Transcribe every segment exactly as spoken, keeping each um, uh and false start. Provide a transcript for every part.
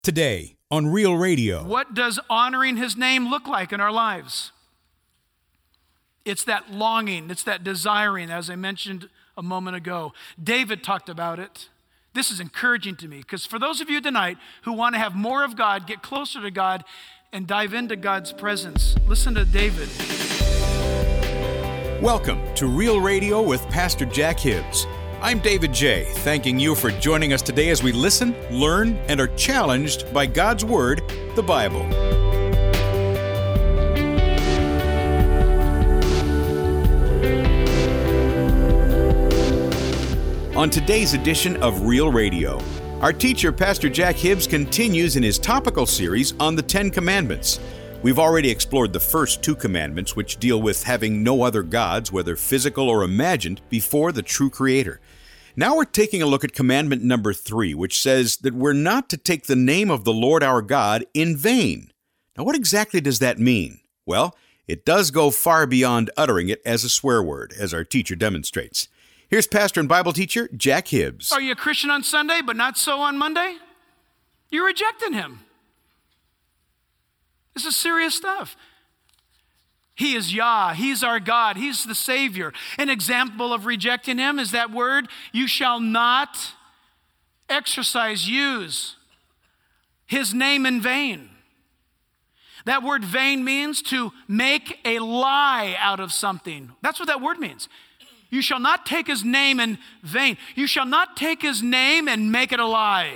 Today on Real Radio. What does honoring his name look like in our lives? It's that longing, it's that desiring, as I mentioned a moment ago. David talked about it. This is encouraging to me, because for those of you tonight who want to have more of God, get closer to God, and dive into God's presence, listen to David. Welcome to Real Radio with Pastor Jack Hibbs. I'm David J., thanking you for joining us today as we listen, learn, and are challenged by God's Word, the Bible. On today's edition of Real Radio, our teacher, Pastor Jack Hibbs, continues in his topical series on the Ten Commandments. We've already explored the first two commandments, which deal with having no other gods, whether physical or imagined, before the true Creator. Now we're taking a look at commandment number three, which says that we're not to take the name of the Lord our God in vain. Now, what exactly does that mean? Well, it does go far beyond uttering it as a swear word, as our teacher demonstrates. Here's pastor and Bible teacher Jack Hibbs. Are you a Christian on Sunday, but not so on Monday? You're rejecting him. This is serious stuff. He is Yah. He's our God. He's the Savior. An example of rejecting him is that word, you shall not exercise, use his name in vain. That word vain means to make a lie out of something. That's what that word means. You shall not take his name in vain. You shall not take his name and make it a lie.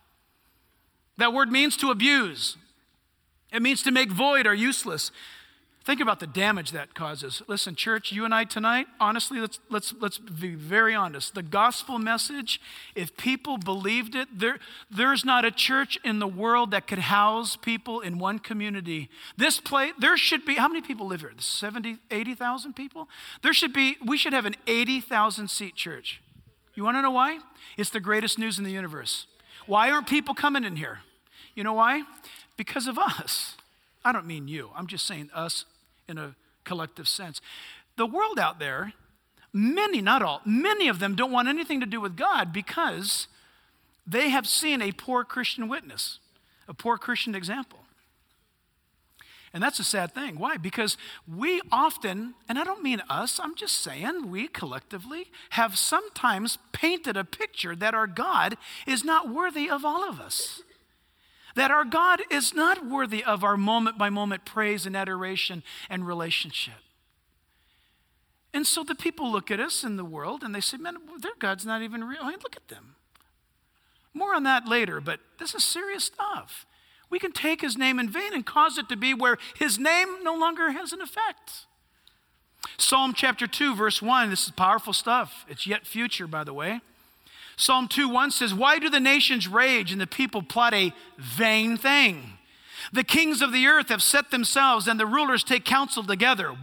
That word means to abuse. It means to make void or useless. Think about the damage that causes. Listen, church, you and I tonight, honestly, let's let's let's be very honest. The gospel message, if people believed it, there there's not a church in the world that could house people in one community. This place, there should be, how many people live here? seventy, eighty thousand people? There should be, we should have an eighty thousand seat church. You want to know why? It's the greatest news in the universe. Why aren't people coming in here? You know why? Because of us. I don't mean you. I'm just saying us in a collective sense. The world out there, many, not all, many of them don't want anything to do with God because they have seen a poor Christian witness, a poor Christian example. And that's a sad thing. Why? Because we often, and I don't mean us, I'm just saying we collectively have sometimes painted a picture that our God is not worthy of all of us. That our God is not worthy of our moment-by-moment praise and adoration and relationship. And so the people look at us in the world and they say, man, their God's not even real. I mean, look at them. More on that later, but this is serious stuff. We can take his name in vain and cause it to be where his name no longer has an effect. Psalm chapter two, verse one, this is powerful stuff. It's yet future, by the way. Psalm two one says, why do the nations rage and the people plot a vain thing? The kings of the earth have set themselves and the rulers take counsel together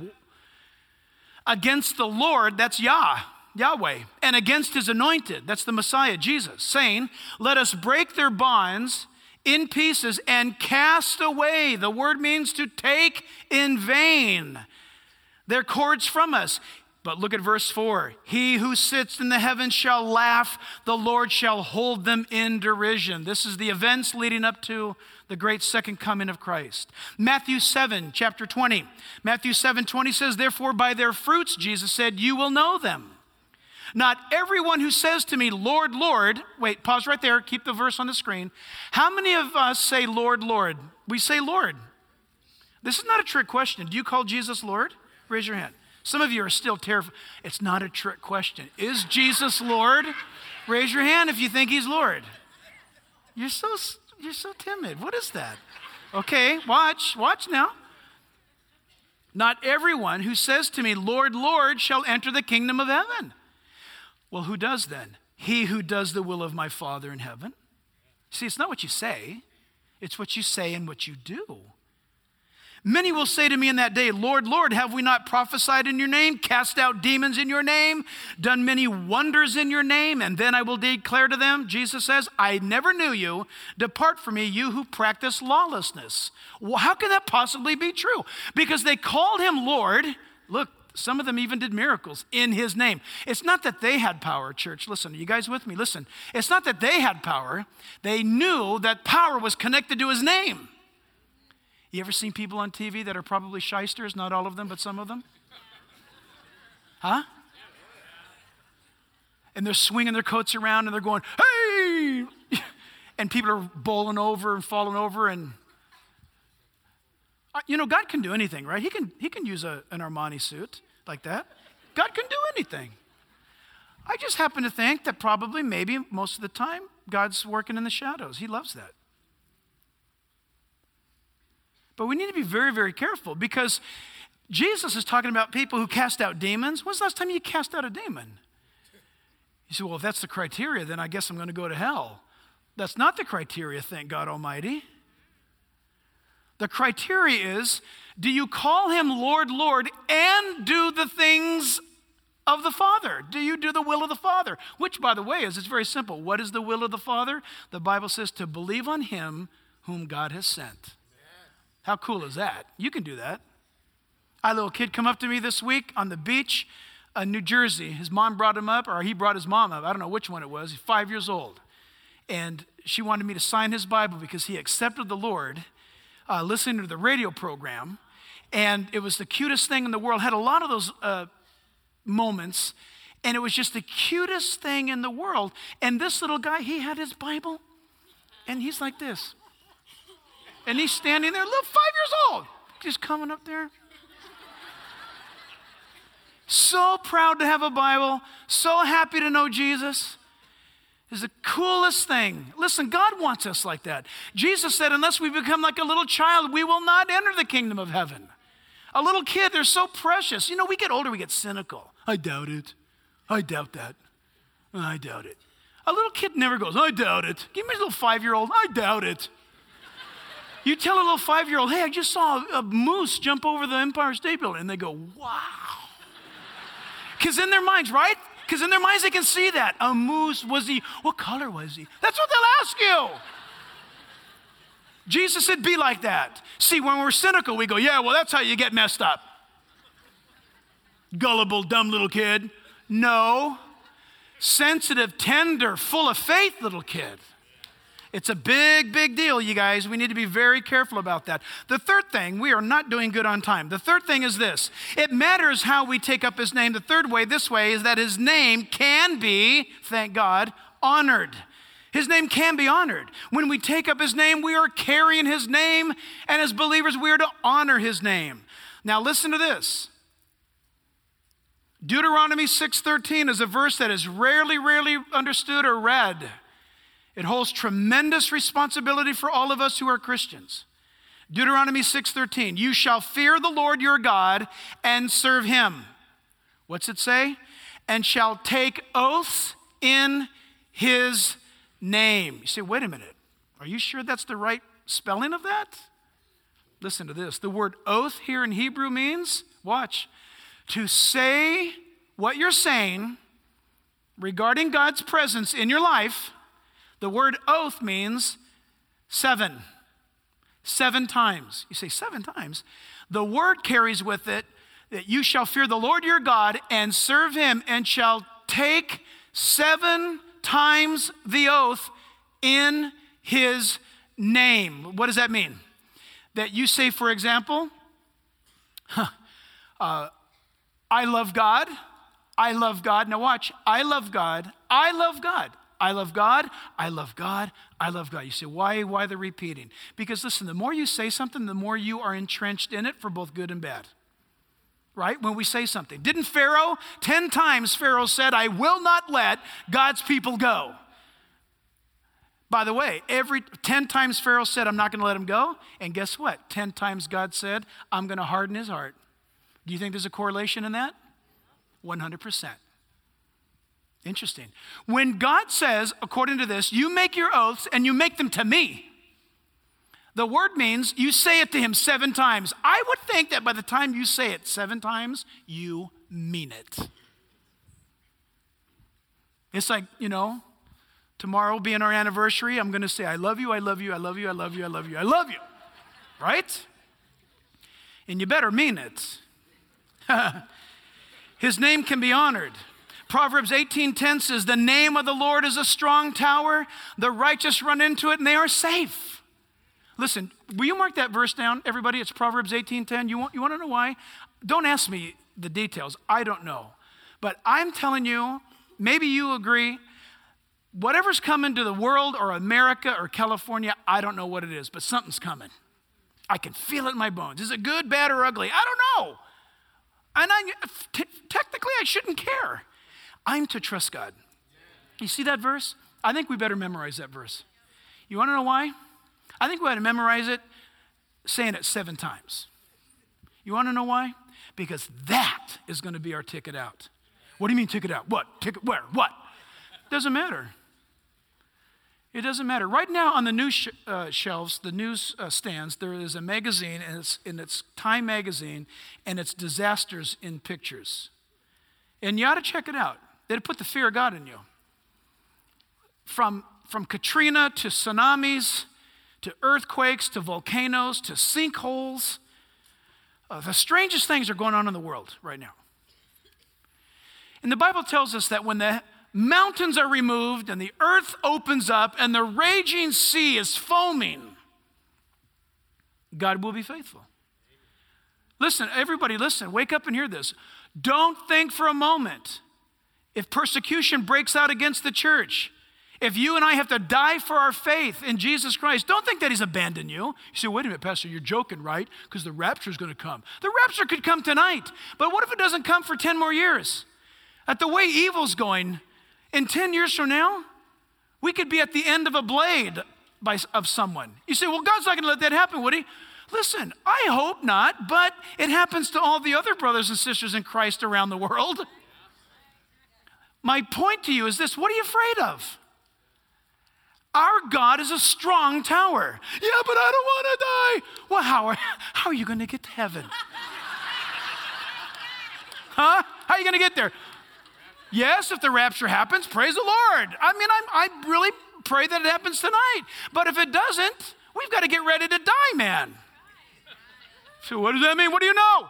against the Lord, that's Yah, Yahweh, and against his anointed, that's the Messiah, Jesus, saying, let us break their bonds in pieces and cast away. The word means to take in vain their cords from us. But look at verse four. He who sits in the heavens shall laugh. The Lord shall hold them in derision. This is the events leading up to the great second coming of Christ. Matthew seven, chapter twenty. Matthew seven, twenty says, therefore by their fruits, Jesus said, you will know them. Not everyone who says to me, Lord, Lord, wait, pause right there, keep the verse on the screen. How many of us say, Lord, Lord? We say, Lord. This is not a trick question. Do you call Jesus Lord? Raise your hand. Some of you are still terrified. It's not a trick question. Is Jesus Lord? Raise your hand if you think he's Lord. You're so, you're so timid. What is that? Okay, watch, watch now. Not everyone who says to me, Lord, Lord, shall enter the kingdom of heaven. Well, who does then? He who does the will of my Father in heaven. See, it's not what you say. It's what you say and what you do. Many will say to me in that day, Lord, Lord, have we not prophesied in your name, cast out demons in your name, done many wonders in your name? And then I will declare to them, Jesus says, I never knew you. Depart from me, you who practice lawlessness. Well, how can that possibly be true? Because they called him Lord. Look, Some of them even did miracles in his name. It's not that they had power, church. Listen, are you guys with me? Listen, it's not that they had power. They knew that power was connected to his name. You ever seen people on T V that are probably shysters? Not all of them, but some of them. Huh? And they're swinging their coats around and they're going, hey! And people are bowling over and falling over. And, you know, God can do anything, right? He can, he can use a, an Armani suit like that. God can do anything. I just happen to think that probably, maybe, most of the time, God's working in the shadows. He loves that. But we need to be very, very careful because Jesus is talking about people who cast out demons. When's the last time you cast out a demon? You say, well, if that's the criteria, then I guess I'm going to go to hell. That's not the criteria, thank God Almighty. The criteria is, do you call him Lord, Lord, and do the things of the Father? Do you do the will of the Father? Which, by the way, is it's very simple. What is the will of the Father? The Bible says to believe on him whom God has sent. How cool is that? You can do that. I had a little kid come up to me this week on the beach in New Jersey. His mom brought him up, or he brought his mom up. I don't know which one it was. He's five years old. And she wanted me to sign his Bible because he accepted the Lord uh, listening to the radio program. And it was the cutest thing in the world. Had a lot of those uh, moments. And it was just the cutest thing in the world. And this little guy, he had his Bible. And he's like this. And he's standing there, little five years old, just coming up there. So proud to have a Bible, so happy to know Jesus. Is the coolest thing. Listen, God wants us like that. Jesus said, unless we become like a little child, we will not enter the kingdom of heaven. A little kid, they're so precious. You know, we get older, we get cynical. I doubt it. I doubt that. I doubt it. A little kid never goes, I doubt it. Give me a little five-year-old, I doubt it. You tell a little five-year-old, hey, I just saw a moose jump over the Empire State Building. And they go, wow. Because in their minds, right? Because in their minds, they can see that. A moose, was he, what color was he? That's what they'll ask you. Jesus said, be like that. See, when we're cynical, we go, yeah, well, that's how you get messed up. Gullible, dumb little kid. No. Sensitive, tender, full of faith little kid. It's a big, big deal, you guys. We need to be very careful about that. The third thing, we are not doing good on time. The third thing is this. It matters how we take up his name. The third way, this way, is that his name can be, thank God, honored. His name can be honored. When we take up his name, we are carrying his name, and as believers, we are to honor his name. Now listen to this. Deuteronomy six thirteen is a verse that is rarely, rarely understood or read. It holds tremendous responsibility for all of us who are Christians. Deuteronomy six thirteen, you shall fear the Lord your God and serve him. What's it say? And shall take oaths in his name. You say, wait a minute. Are you sure that's the right spelling of that? Listen to this. The word oath here in Hebrew means, watch, to say what you're saying regarding God's presence in your life. The word oath means seven. Seven times. You say, seven times? The word carries with it that you shall fear the Lord your God and serve him and shall take seven times the oath in his name. What does that mean? That you say, for example, huh, uh, I love God. I love God. Now watch. I love God. I love God. I love God, I love God, I love God. You say, why, why the repeating? Because listen, the more you say something, the more you are entrenched in it for both good and bad. Right? When we say something. Didn't Pharaoh, ten times Pharaoh said, I will not let God's people go. By the way, every ten times Pharaoh said, I'm not going to let him go. And guess what? ten times God said, I'm going to harden his heart. Do you think there's a correlation in that? one hundred percent. Interesting. When God says, according to this, you make your oaths and you make them to me, the word means you say it to him seven times. I would think that by the time you say it seven times, you mean it. It's like, you know, tomorrow being our anniversary, I'm going to say, I love you, I love you, I love you, I love you, I love you, I love you. Right? And you better mean it. His name can be honored. Proverbs eighteen ten says, the name of the Lord is a strong tower. The righteous run into it and they are safe. Listen, will you mark that verse down, everybody? It's Proverbs eighteen ten. You want, you want to know why? Don't ask me the details. I don't know. But I'm telling you, maybe you agree, whatever's coming to the world or America or California, I don't know what it is, but something's coming. I can feel it in my bones. Is it good, bad, or ugly? I don't know. And I, t- technically, I shouldn't care. I'm to trust God. You see that verse? I think we better memorize that verse. You want to know why? I think we ought to memorize it saying it seven times. You want to know why? Because that is going to be our ticket out. What do you mean ticket out? What? Ticket where? What? Doesn't matter. It doesn't matter. Right now on the news sh- uh, shelves, the news uh, stands, there is a magazine, and it's, and it's Time magazine, and it's disasters in pictures. And you ought to check it out. They'd put the fear of God in you. From, from Katrina to tsunamis, to earthquakes, to volcanoes, to sinkholes. Uh, the strangest things are going on in the world right now. And the Bible tells us that when the mountains are removed and the earth opens up and the raging sea is foaming, God will be faithful. Listen, everybody listen, wake up and hear this. Don't think for a moment, if persecution breaks out against the church, if you and I have to die for our faith in Jesus Christ, don't think that he's abandoned you. You say, wait a minute, Pastor, you're joking, right? Because the rapture is going to come. The rapture could come tonight, but what if it doesn't come for ten more years? At the way evil's going, in ten years from now, we could be at the end of a blade by, of someone. You say, well, God's not going to let that happen, would he? Listen, I hope not, but it happens to all the other brothers and sisters in Christ around the world. My point to you is this, what are you afraid of? Our God is a strong tower. Yeah, but I don't want to die. Well, how are, how are you going to get to heaven? Huh? How are you going to get there? Yes, if the rapture happens, praise the Lord. I mean, I'm, I really pray that it happens tonight. But if it doesn't, we've got to get ready to die, man. So what does that mean? What do you know?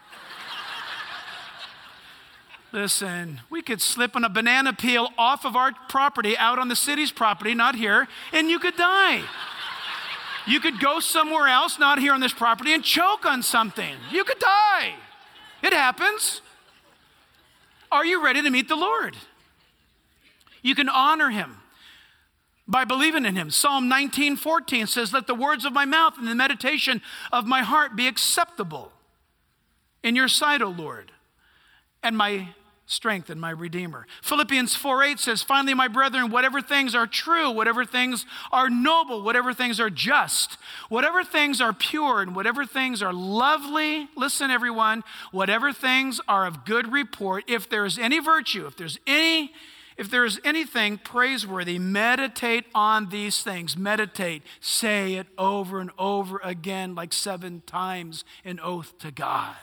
Listen, we could slip on a banana peel off of our property, out on the city's property, not here, and you could die. You could go somewhere else, not here on this property, and choke on something. You could die. It happens. Are you ready to meet the Lord? You can honor him by believing in him. Psalm nineteen fourteen says, let the words of my mouth and the meditation of my heart be acceptable in your sight, O Lord, and my strength and my Redeemer. Philippians four eight says, finally, my brethren, whatever things are true, whatever things are noble, whatever things are just, whatever things are pure, and whatever things are lovely, listen, everyone, whatever things are of good report, if there's any virtue, if there's any, if there's anything praiseworthy, meditate on these things. Meditate. Say it over and over again, like seven times, an oath to God.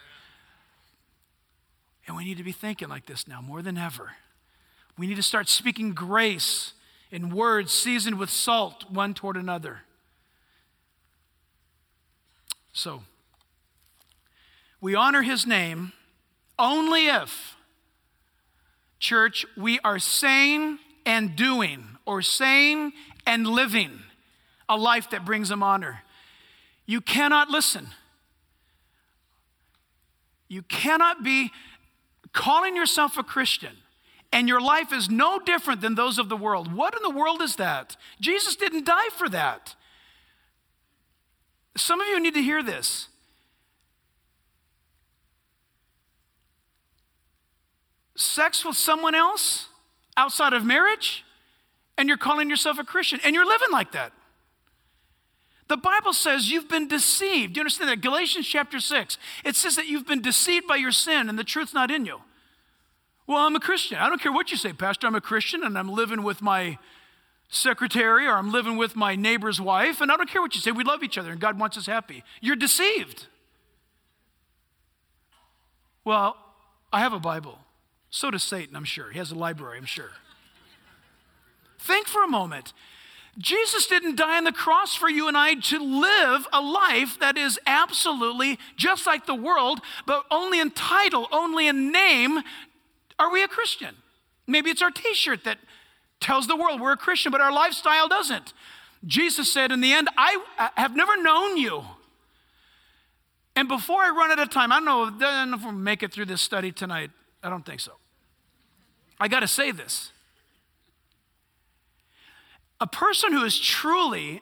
And we need to be thinking like this now more than ever. We need to start speaking grace in words seasoned with salt one toward another. So, we honor his name only if, church, we are saying and doing, or saying and living a life that brings him honor. You cannot listen. You cannot be calling yourself a Christian, and your life is no different than those of the world. What in the world is that? Jesus didn't die for that. Some of you need to hear this. Sex with someone else outside of marriage, and you're calling yourself a Christian, and you're living like that. The Bible says you've been deceived. Do you understand that? Galatians chapter six, it says that you've been deceived by your sin and the truth's not in you. Well, I'm a Christian. I don't care what you say, Pastor. I'm a Christian and I'm living with my secretary or I'm living with my neighbor's wife, and I don't care what you say. We love each other and God wants us happy. You're deceived. Well, I have a Bible. So does Satan, I'm sure. He has a library, I'm sure. Think for a moment. Jesus didn't die on the cross for you and I to live a life that is absolutely just like the world, but only in title, only in name, are we a Christian? Maybe it's our t-shirt that tells the world we're a Christian, but our lifestyle doesn't. Jesus said in the end, I have never known you. And before I run out of time, I don't know, I don't know if we'll make it through this study tonight. I don't think so. I got to say this. A person who is truly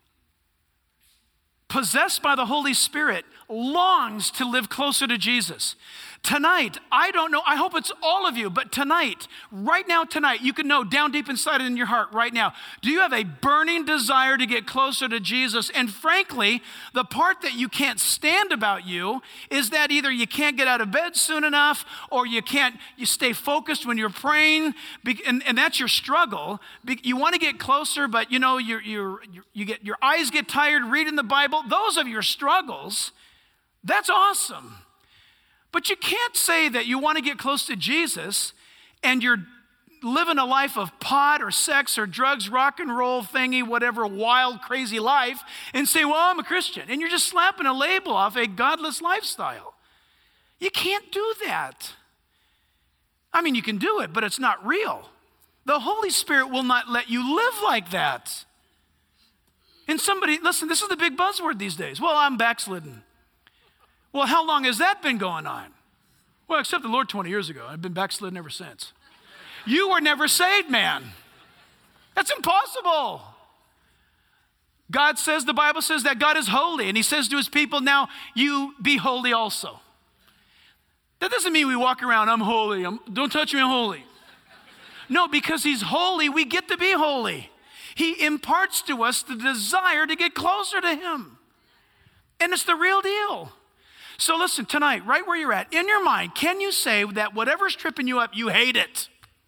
possessed by the Holy Spirit longs to live closer to Jesus. Tonight, I don't know, I hope it's all of you, but tonight, right now tonight, you can know down deep inside in your heart right now, do you have a burning desire to get closer to Jesus? And frankly, the part that you can't stand about you is that either you can't get out of bed soon enough, or you can't, you stay focused when you're praying, and, and that's your struggle. You want to get closer, but you know, you're, you're, you get, your eyes get tired reading the Bible. Those are your struggles. That's awesome. But you can't say that you want to get close to Jesus and you're living a life of pot or sex or drugs, rock and roll thingy, whatever wild, crazy life, and say, well, I'm a Christian. And you're just slapping a label off a godless lifestyle. You can't do that. I mean, you can do it, but it's not real. The Holy Spirit will not let you live like that. And somebody, listen, this is the big buzzword these days. Well, I'm backslidden. Well, how long has that been going on? Well, except the Lord twenty years ago. I've been backslidden ever since. You were never saved, man. That's impossible. God says, the Bible says that God is holy, and he says to his people, now you be holy also. That doesn't mean we walk around, I'm holy, I'm, don't touch me, I'm holy. No, because he's holy, we get to be holy. He imparts to us the desire to get closer to him. And it's the real deal. So listen, tonight, right where you're at, in your mind, can you say that whatever's tripping you up, you hate it?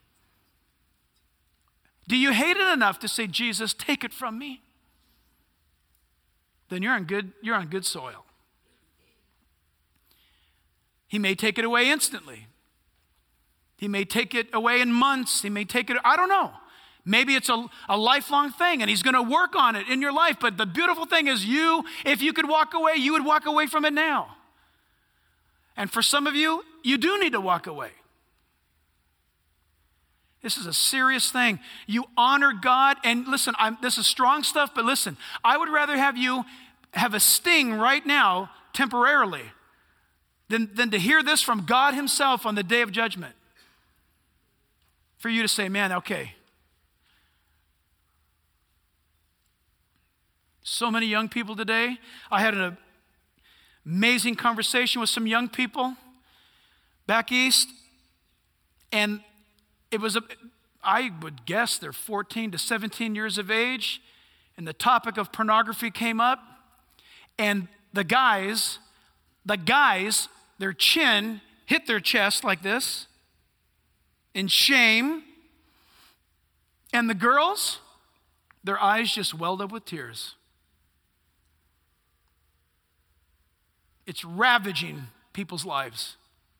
Do you hate it enough to say, Jesus, take it from me? Then you're on good, you're on good soil. He may take it away instantly. He may take it away in months. He may take it, I don't know. Maybe it's a, a lifelong thing and he's going to work on it in your life. But the beautiful thing is you, if you could walk away, you would walk away from it now. And for some of you, you do need to walk away. This is a serious thing. You honor God, and listen, I'm, this is strong stuff, but listen, I would rather have you have a sting right now, temporarily, than, than to hear this from God himself on the day of judgment. For you to say, man, okay. So many young people today. I had an amazing conversation with some young people back east, and it was, a, I would guess they're fourteen to seventeen years of age, and the topic of pornography came up, and the guys, the guys, their chin hit their chest like this in shame, and the girls, their eyes just welled up with tears. It's ravaging people's lives.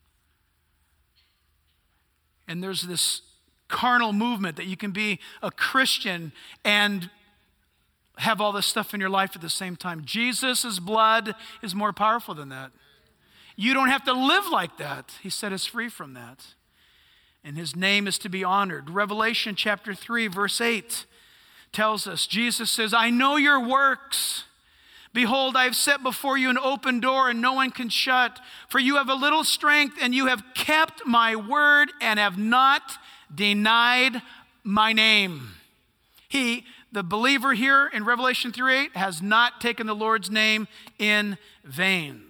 And there's this carnal movement that you can be a Christian and have all this stuff in your life at the same time. Jesus' blood is more powerful than that. You don't have to live like that. He set us free from that. And his name is to be honored. Revelation chapter three, verse eight tells us, Jesus says, I know your works. Behold, I have set before you an open door and no one can shut. For you have a little strength and you have kept my word and have not denied my name. He, the believer here in Revelation three eight, has not taken the Lord's name in vain.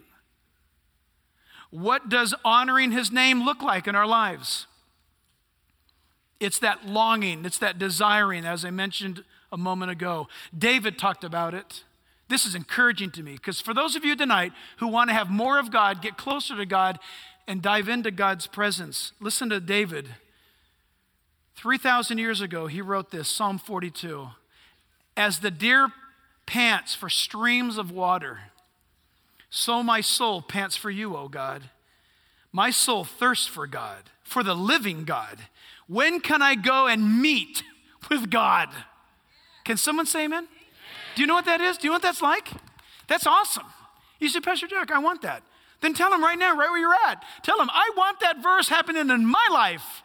What does honoring his name look like in our lives? It's that longing, it's that desiring, as I mentioned a moment ago. David talked about it. This is encouraging to me because for those of you tonight who want to have more of God, get closer to God, and dive into God's presence, listen to David. three thousand years ago, he wrote this, Psalm forty-two. As the deer pants for streams of water, so my soul pants for you, O God. My soul thirsts for God, for the living God. When can I go and meet with God? Can someone say amen? Do you know what that is? Do you know what that's like? That's awesome. You say, Pastor Jack, I want that. Then tell them right now, right where you're at. Tell them, I want that verse happening in my life.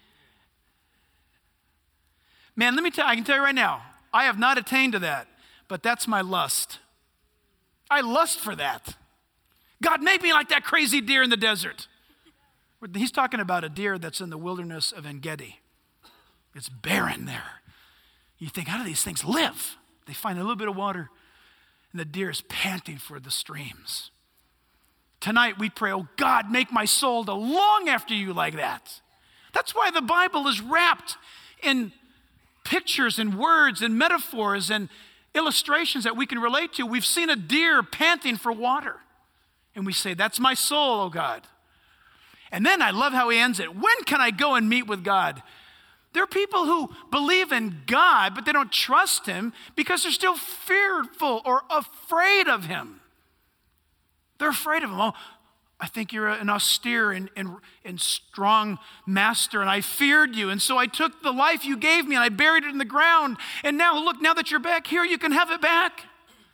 Man, let me tell you, I can tell you right now, I have not attained to that, but that's my lust. I lust for that. God, make me like that crazy deer in the desert. He's talking about a deer that's in the wilderness of En-Gedi. It's barren there. You think, how do these things live? They find a little bit of water, and the deer is panting for the streams. Tonight we pray, oh God, make my soul to long after you like that. That's why the Bible is wrapped in pictures and words and metaphors and illustrations that we can relate to. We've seen a deer panting for water, and we say, that's my soul, oh God. And then I love how he ends it. When can I go and meet with God? There are people who believe in God, but they don't trust him because they're still fearful or afraid of him. They're afraid of him. Oh, I think you're an austere and, and, and strong master, and I feared you, and so I took the life you gave me and I buried it in the ground, and now look, now that you're back here, you can have it back.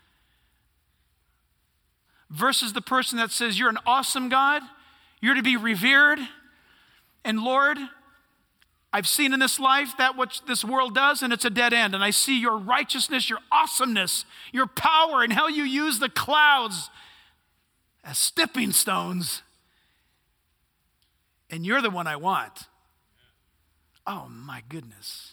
Versus the person that says, you're an awesome God, you're to be revered, and Lord, I've seen in this life that what this world does, and it's a dead end. And I see your righteousness, your awesomeness, your power, and how you use the clouds as stepping stones. And you're the one I want. Oh, my goodness.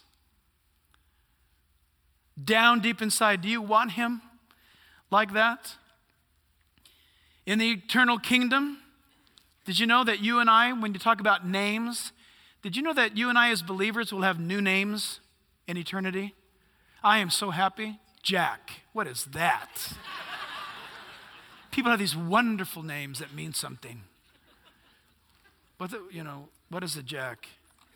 Down deep inside, do you want him like that? In the eternal kingdom, did you know that you and I, when you talk about names, did you know that you and I as believers will have new names in eternity? I am so happy. Jack. What is that? People have these wonderful names that mean something. What the, you know, what is a Jack?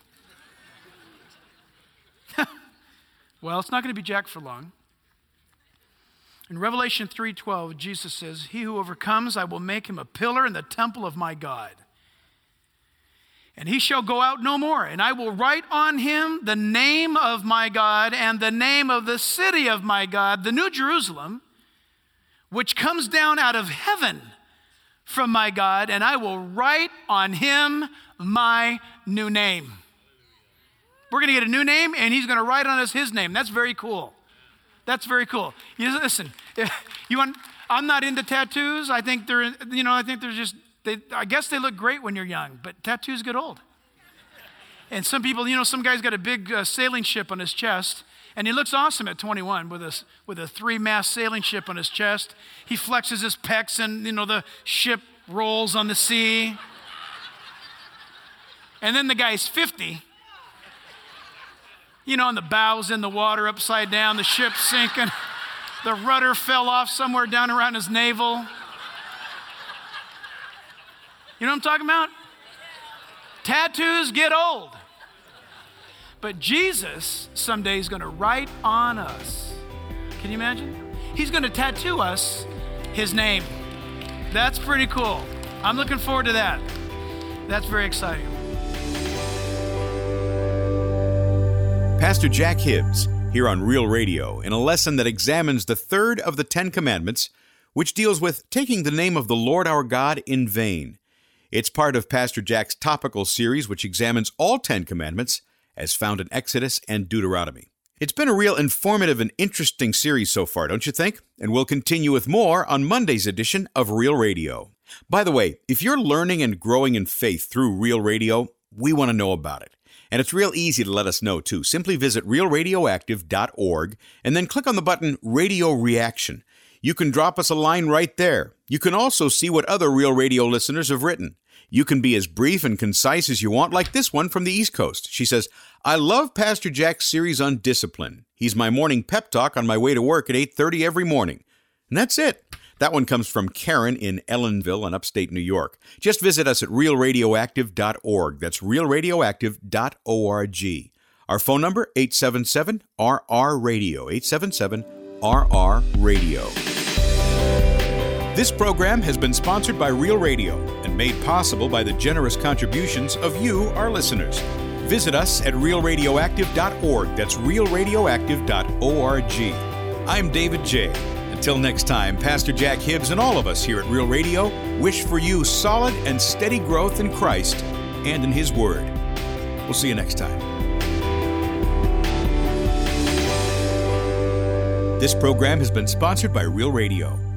Well, it's not going to be Jack for long. In Revelation three twelve, Jesus says, he who overcomes, I will make him a pillar in the temple of my God. And he shall go out no more, and I will write on him the name of my God and the name of the city of my God, the New Jerusalem, which comes down out of heaven from my God, and I will write on him my new name. We're going to get a new name, and he's going to write on us his name. That's very cool. That's very cool. You listen, you want, I'm not into tattoos. I think they're, you know, I think they're just, They, I guess they look great when you're young, but tattoos get old. And some people, you know, some guy's got a big uh, sailing ship on his chest, and he looks awesome at twenty-one with a, with a three-mast sailing ship on his chest. He flexes his pecs, and, you know, the ship rolls on the sea. And then the guy's fifty. You know, and the bow's in the water upside down, the ship's sinking. The rudder fell off somewhere down around his navel. You know what I'm talking about? Tattoos get old. But Jesus someday is going to write on us. Can you imagine? He's going to tattoo us his name. That's pretty cool. I'm looking forward to that. That's very exciting. Pastor Jack Hibbs here on Real Radio in a lesson that examines the third of the Ten Commandments, which deals with taking the name of the Lord our God in vain. It's part of Pastor Jack's topical series, which examines all Ten Commandments as found in Exodus and Deuteronomy. It's been a real informative and interesting series so far, don't you think? And we'll continue with more on Monday's edition of Real Radio. By the way, if you're learning and growing in faith through Real Radio, we want to know about it. And it's real easy to let us know, too. Simply visit real radioactive dot org and then click on the button Radio Reaction. You can drop us a line right there. You can also see what other Real Radio listeners have written. You can be as brief and concise as you want, like this one from the East Coast. She says, I love Pastor Jack's series on discipline. He's my morning pep talk on my way to work at eight thirty every morning. And that's it. That one comes from Karen in Ellenville in upstate New York. Just visit us at real radioactive dot org. That's real radioactive dot org. Our phone number, eight seven seven R R radio, eight seven seven R R radio. This program has been sponsored by Real Radio and made possible by the generous contributions of you, our listeners. visit us at real radioactive dot org. That's real radioactive dot org. I'm David J. Until next time, Pastor Jack Hibbs and all of us here at Real Radio wish for you solid and steady growth in Christ and in His Word. We'll see you next time. This program has been sponsored by Real Radio.